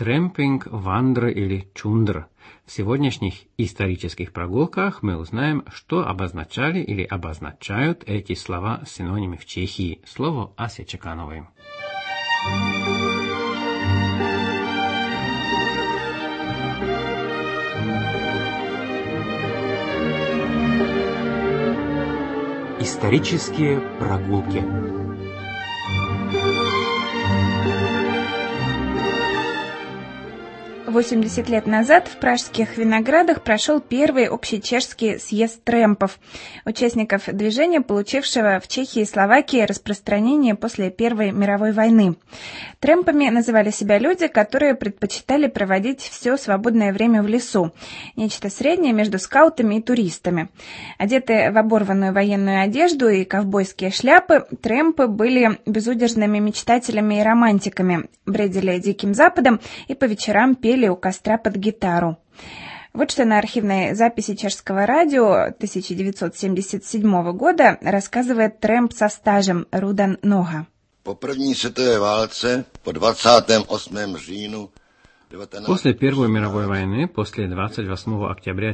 Трэмпинг, вандр или чундр. В сегодняшних исторических прогулках мы узнаем, что обозначали или обозначают эти слова синонимы в Чехии. Слово Асе Чекановой. Исторические прогулки. «80 лет назад в Пражских Виноградах прошел первый общечешский съезд трэмпов, участников движения, получившего в Чехии и Словакии распространение после Первой мировой войны. Трэмпами называли себя люди, которые предпочитали проводить все свободное время в лесу, нечто среднее между скаутами и туристами. Одетые в оборванную военную одежду и ковбойские шляпы, трэмпы были безудержными мечтателями и романтиками, бредили Диким Западом и по вечерам пели у костра под гитару. Вот что на архивной записи чешского радио 1977 года рассказывает трэмп со стажем Рудан Нога. По první světové válce, по 28. říjnu После Первой мировой войны, после 28 октября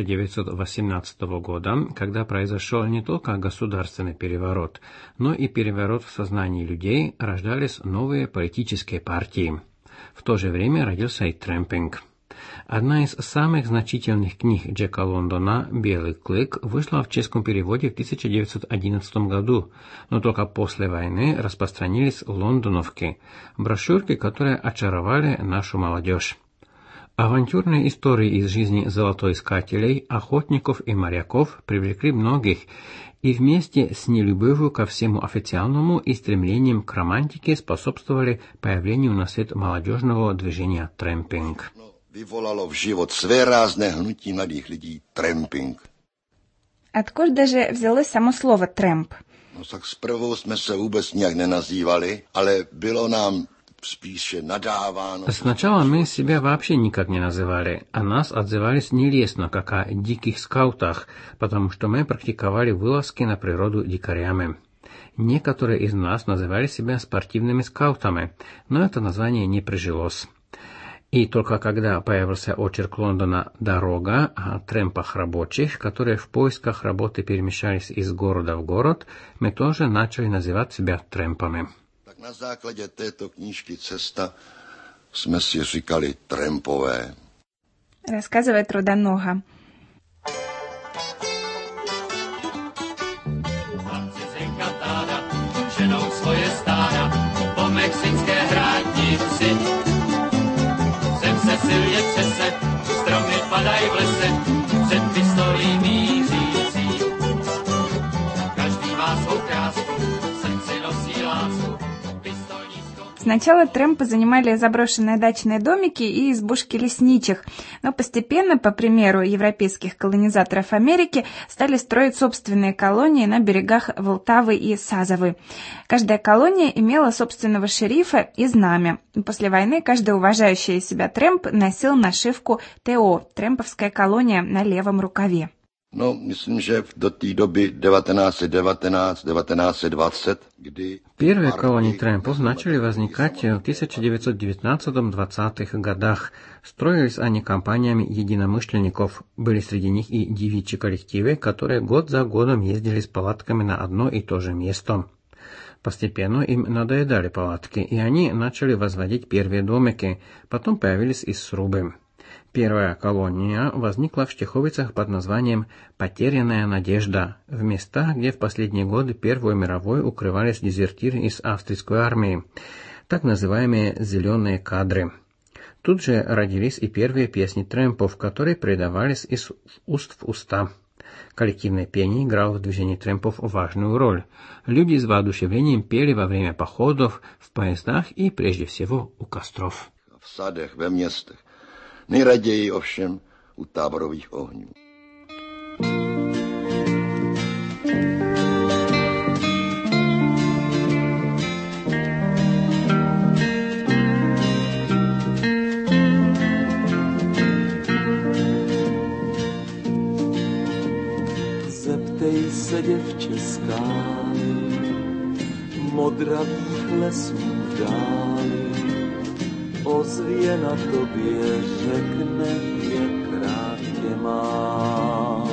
1918 года, когда произошел не только государственный переворот, но и переворот в сознании людей, рождались новые политические партии. В то же время родился и трэмпинг. Одна из самых значительных книг Джека Лондона «Белый клык» вышла в чешском переводе в 1911 году, но только после войны распространились лондоновки, брошюрки, которые очаровали нашу молодежь. Авантюрные истории из жизни золотоискателей, охотников и моряков привлекли многих, и вместе с нелюбовью ко всему официальному и стремлением к романтике способствовали появлению на свет молодежного движения трэмпинг. Vyvolalo v život svérázné hnutí mladých lidí tramping. Откуда же взялось само слово «трэмп»? No tak zprvu jsme se vůbec nijak nenazývali, ale bylo nám spíše nadáváno. Сначала мы себя вообще никак не называли, а нас отзывались нелестно, как о диких скаутах, потому что мы практиковали вылазки на природу дикарями. Некоторые из нас называли себя спортивными скаутами, но это название не прижилось. И только когда появился очерк Лондона «Дорога» о трэмпах рабочих, которые в поисках работы перемещались из города в город, мы тоже начали называть себя трэмпами. Tak na základě této knížky Cesta jsme si říkali trampové. Рассказывает Рудан Нога. Ženou svoje stáda po mexické hrádnici. Zem se silně třese, stromy padají v lese, před pistolí mířící. Každý má svou krásku, v srdci nosí lásku, pistolní skok. Сначала трэмпы занимали заброшенные дачные домики и избушки лесничих, но постепенно, по примеру европейских колонизаторов Америки, стали строить собственные колонии на берегах Волтавы и Сазовы. Каждая колония имела собственного шерифа и знамя. После войны каждый уважающий себя трэмп носил нашивку ТО – трэмповская колония на левом рукаве. No, myslím, že do té doby 1919-1920, kdy... Первые колонии трэмпов начали возникать в 1919-20-х годах. Строились они компаниями единомышленников. Были среди них и девичьи коллективы, которые год за годом ездили с палатками на одно и то же место. Постепенно им надоедали палатки, и они начали возводить первые домики, потом появились и срубы. Первая колония возникла в Штиховицах под названием «Потерянная надежда», в местах, где в последние годы Первой мировой укрывались дезертиры из австрийской армии, так называемые «зеленые кадры». Тут же родились и первые песни трэмпов, которые передавались из уст в уста. Коллективное пение играло в движении трэмпов важную роль. Люди с воодушевлением пели во время походов, в поездах и прежде всего у костров. V sadech, ve městech. Nejraději ovšem u táborových ohňů. Zeptej se, děvče, skály, modravých lesů dály, ozvě na tobě řekne, jak rád tě má.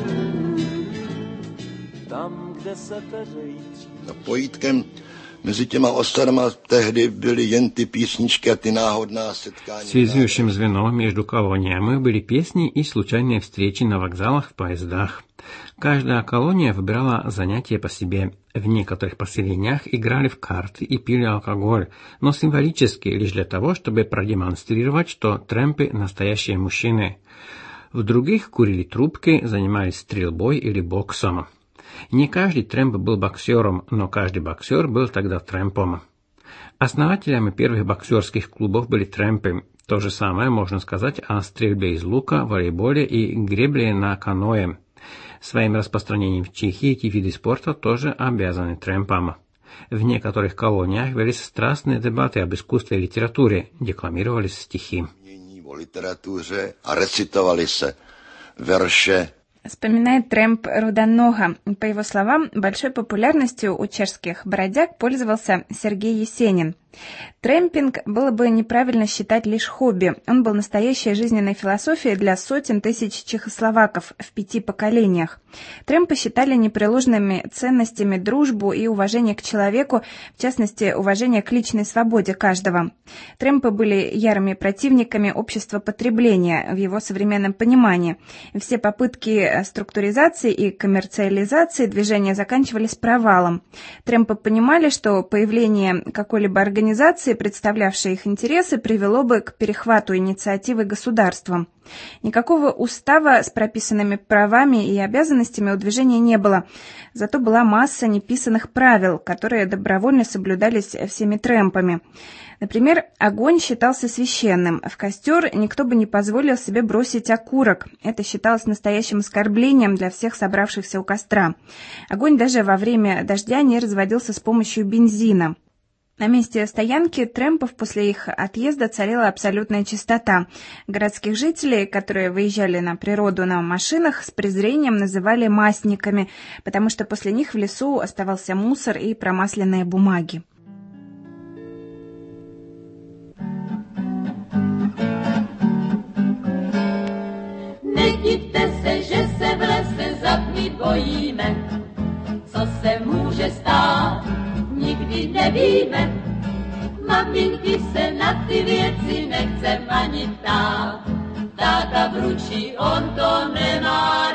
Tam, kde se peřejí A pojítkem mezi těma osadama tehdy byly jen ty písničky a ty náhodná setkání. Связующим звеном между колониями были песни и случайные встречи на вокзалах, в поездах. Каждая колония выбирала занятия по себе. В некоторых поселениях играли в карты и пили алкоголь, но символически, лишь для того, чтобы продемонстрировать, что трэмпы – настоящие мужчины. В других курили трубки, занимались стрельбой или боксом. Не каждый трэмп был боксером, но каждый боксер был тогда трэмпом. Основателями первых боксерских клубов были трэмпы. То же самое можно сказать о стрельбе из лука, волейболе и гребле на каноэ. Своим распространением в Чехии эти виды спорта тоже обязаны трэмпам. В некоторых колониях велись страстные дебаты об искусстве и литературе, декламировались стихи. O literatuře a recitovali se verše. Вспоминает трэмп Руданога. По его словам, большой популярностью у чешских бродяг пользовался Сергей Есенин. Трэмпинг было бы неправильно считать лишь хобби. Он был настоящей жизненной философией для сотен тысяч чехословаков в 5 поколениях. Трэмпы считали непреложными ценностями дружбу и уважение к человеку, в частности, уважение к личной свободе каждого. Трэмпы были ярыми противниками общества потребления в его современном понимании. Все попытки структуризации и коммерциализации движения заканчивались провалом. Трэмпы понимали, что появление какой-либо организации, представлявшей их интересы, привело бы к перехвату инициативы государством. Никакого устава с прописанными правами и обязанностями у движения не было, зато была масса неписанных правил, которые добровольно соблюдались всеми трэмпами. Например, огонь считался священным. В костер никто бы не позволил себе бросить окурок. Это считалось настоящим оскорблением для всех собравшихся у костра. Огонь даже во время дождя не разводился с помощью бензина. На месте стоянки трэмпов после их отъезда царила абсолютная чистота. Городских жителей, которые выезжали на природу на машинах, с презрением называли масниками, потому что после них в лесу оставался мусор и промасленные бумаги. Nedivte se, že se v lese zatmít bojíme, co se může stát, nikdy nevíme. Maminky se na ty věci nechcem ani ptát, táta vručí, on to nemá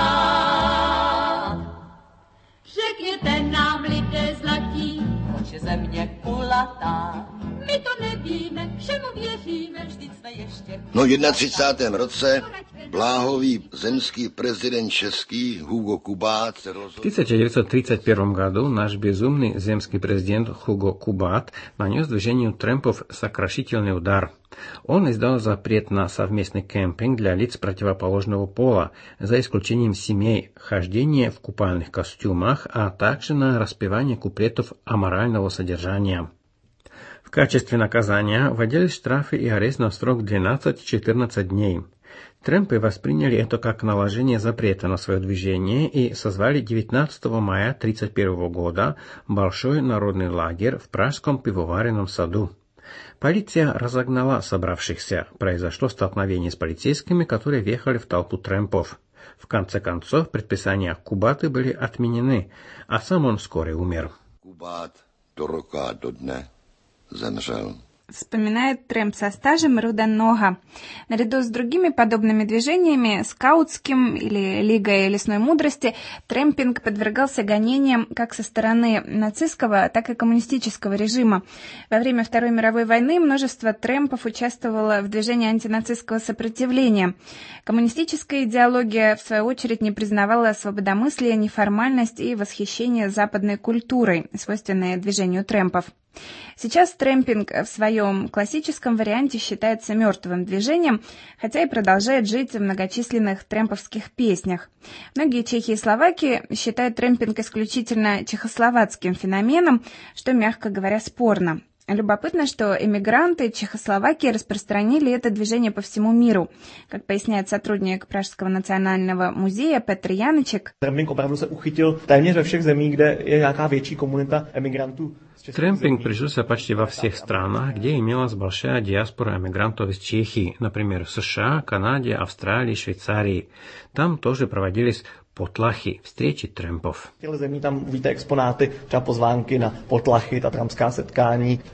rád. Řekněte nám, lidé zlatí, proč je země kulatá, my to nevíme, všemu věříme, vždyť jsme ještě... No v 31. roce bláhový zemský prezident český Hugo Kubát se rozhodl... В 1931 году наш безумный земский президент Хуго Кубат нанес движению трэмпов сокрушительный удар. Он издал запрет на совместный кемпинг для лиц противоположного пола, за исключением семей, хождение в купальных костюмах, а также на распевание куплетов аморального содержания. В качестве наказания вводились штрафы и арест на срок 12-14 дней. Трэмпы восприняли это как наложение запрета на свое движение и созвали 19 мая 1931 года большой народный лагерь в Пражском пивоваренном саду. Полиция разогнала собравшихся. Произошло столкновение с полицейскими, которые въехали в толпу трэмпов. В конце концов, предписания Кубаты были отменены, а сам он вскоре умер. Kubát do roka do dne zemřel. Вспоминает трэмп со стажем Руданога. Наряду с другими подобными движениями, скаутским или Лигой лесной мудрости, трэмпинг подвергался гонениям как со стороны нацистского, так и коммунистического режима. Во время Второй мировой войны множество трэмпов участвовало в движении антинацистского сопротивления. Коммунистическая идеология, в свою очередь, не признавала свободомыслие, неформальность и восхищение западной культурой, свойственные движению трэмпов. Сейчас трэмпинг в своем классическом варианте считается мертвым движением, хотя и продолжает жить в многочисленных трэмповских песнях. Многие чехи и словаки считают трэмпинг исключительно чехословацким феноменом, что, мягко говоря, спорно. Любопытно, что эмигранты Чехословакии распространили это движение по всему миру. Как поясняет сотрудник Пражского национального музея Petr Janeček. Tramping opravdu se uchytil téměř ve všech zemích, kde je nějaká větší komunita emigrantů. Трэмпинг прижился почти во всех странах, где имелась большая диаспора эмигрантов из Чехии, например, в США, Канаде, Австралии, Швейцарии. Там тоже проводились potlachy, встречи трэмпов. V těchto zemí tam uvidíte exponáty, třeba pozvánky na potlachy, tatramská setkání.